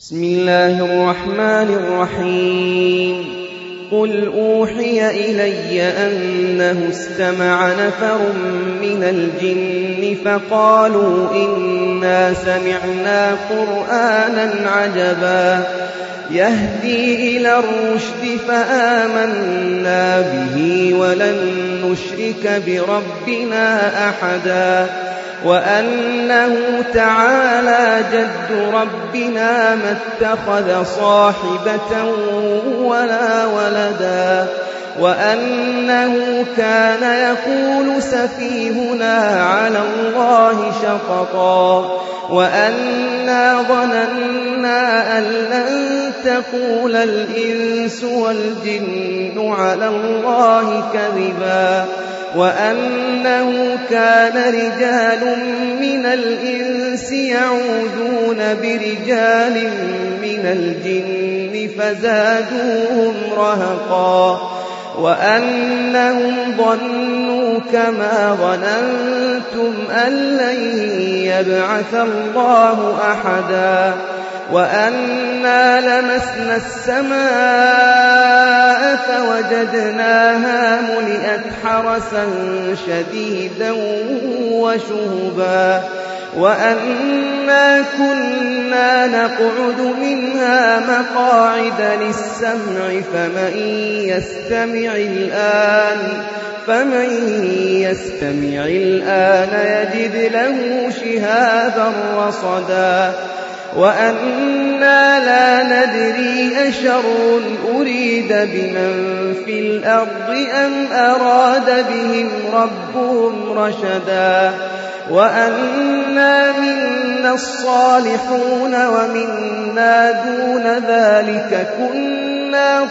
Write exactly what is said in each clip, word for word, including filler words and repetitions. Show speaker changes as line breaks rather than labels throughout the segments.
بسم الله الرحمن الرحيم قل أوحي إلي أنه استمع نفر من الجن فقالوا إنا سمعنا قرآنا عجبا يهدي إلى الرشد فآمنا به ولن نشرك بربنا أحدا وأنه تعالى جد ربنا ما اتخذ صاحبة ولا ولدا وأنه كان يقول سفيهنا على الله شططا وأنا ظننا أن لن تقول الإنس والجن على الله كذبا وأنه كان رجال من الإنس يعوذون برجال من الجن فزادوهم رهقا وأنهم ظنوا كما ظننتم أن لن يبعث الله أحدا وأنا لمسنا السماء فوجدناها ملئت حرسا شديدا وشهبا وأنا كنا نقعد منها مقاعد للسمع فمن يستمع الآن فمن يستمع الآن يجد له شهابا رصدا وأنا لا ندري أشر أريد بمن في الأرض أم أراد بهم ربهم رشدا وأنا منا الصالحون ومنا دون ذلك كنا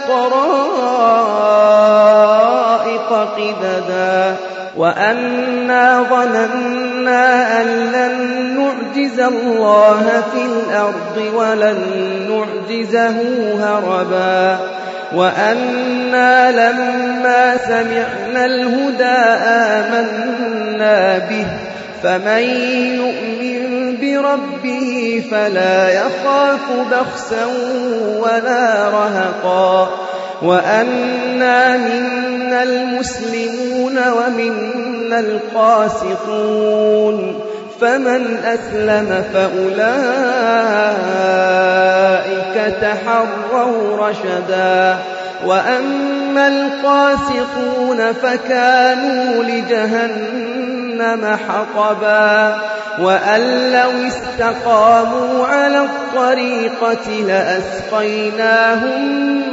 طرائق قددا وأنا ظننا أن لن نعجز الله في الأرض ولن نعجزه هربا وأنا لما سمعنا الهدى آمنا به فمن يؤمن بربه فلا يخاف بخسا ولا رهقا وأنا منا المسلمون ومنا القاسطون فمن أسلم فأولئك تحروا رشدا وأما القاسطون فكانوا لجهنم حطبا وأن لو استقاموا على الطريقة لأسقيناهم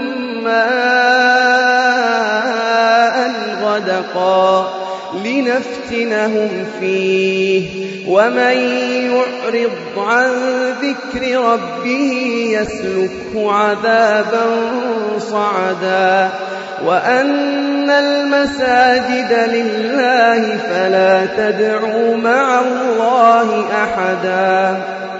ماء غدقا لنفتنهم فيه ومن يعرض عن ذكر ربه يسلكه عذابا صعدا وأن المساجد لله فلا تدعوا مع الله أحدا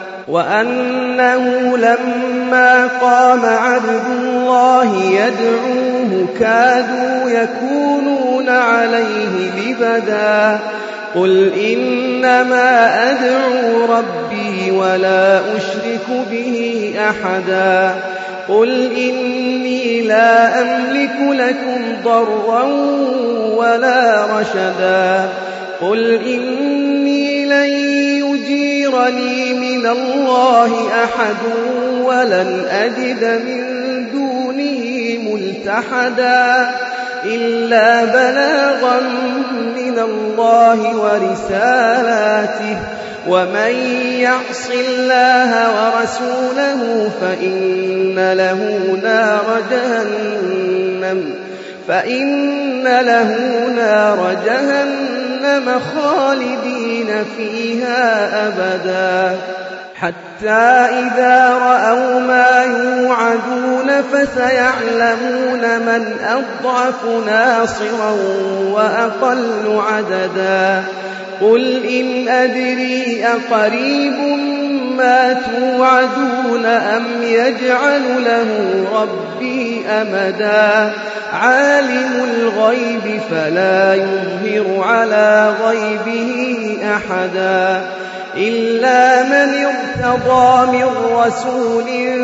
وأنه لما قام عبد الله يدعوه كادوا يكونون عليه لبدا قل إنما أدعو ربي ولا أشرك به أحدا قل إني لا أملك لكم ضرا ولا رشدا قل إني لن يجيرني من الله أحد ولن أجد من دونه ملتحدا إلا بلاغا من الله ورسالاته ومن يعص الله ورسوله فإن له نار جهنم فإن له نار جهنم خالدين فيها أبدا حتى إذا رأوا ما يوعدون فسيعلمون من أضعف ناصرا وأقل عددا قل إن أدري أقريب ما توعدون أم يجعل له ربي أمدا عالم الغيب فلا يظهر على غيبه أحدا إلا من ارتضى من رسول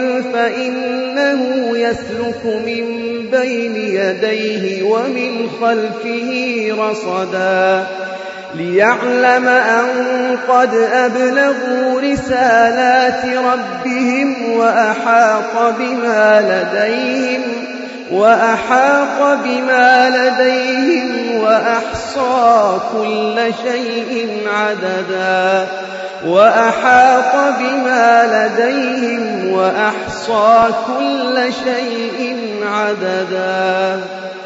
فإنه يسلك من بين يديه ومن خلفه رصدا ليعلم أن قد أبلغوا رسالات ربهم وأحاط بما لديهم وأحاط بما لديهم وأحصى كل شيء عددا وأحاط بما لديهم وأحصى كل شيء عددا